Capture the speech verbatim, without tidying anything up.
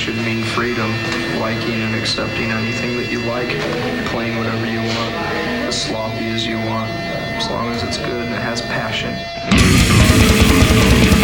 should mean freedom, liking and accepting anything that you like, playing whatever you want, as sloppy as you want, as long as it's good and it has passion.